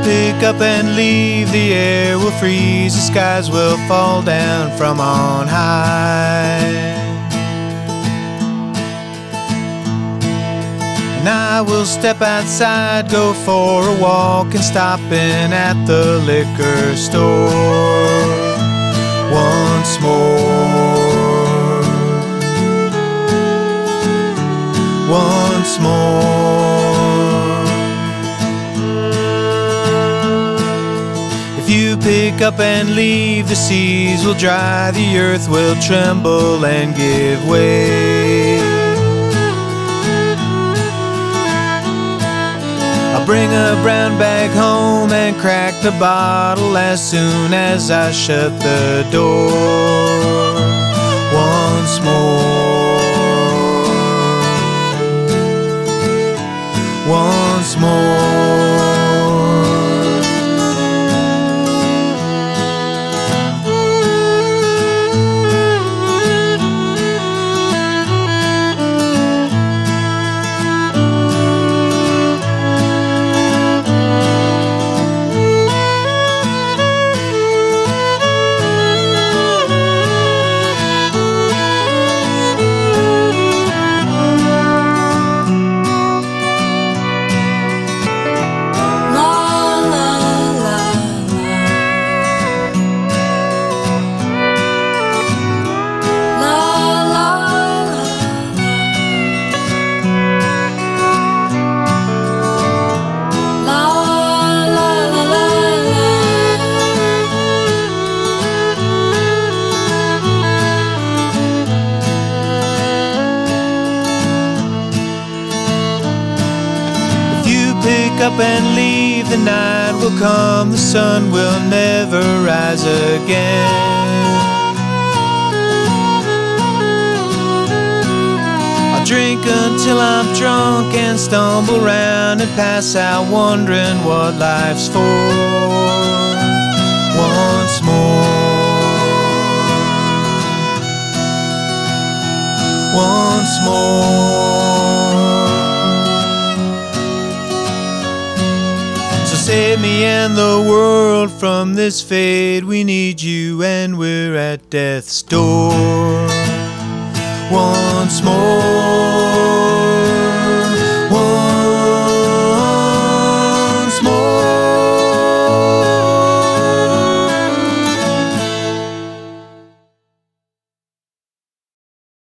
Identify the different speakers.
Speaker 1: pick up and leave, the air will freeze, the skies will fall down from on high. And I will step outside, go for a walk, and stop in at the liquor store once more, once more. If you pick up and leave, the seas will dry, the earth will tremble and give way. I'll bring a brown bag home and crack the bottle as soon as I shut the door once more, once more. Pick up and leave, the night will come, the sun will never rise again. I'll drink until I'm drunk and stumble round and pass out wondering what life's for once more, once more. Save me and the world from this fate. We need you and we're at death's door once more.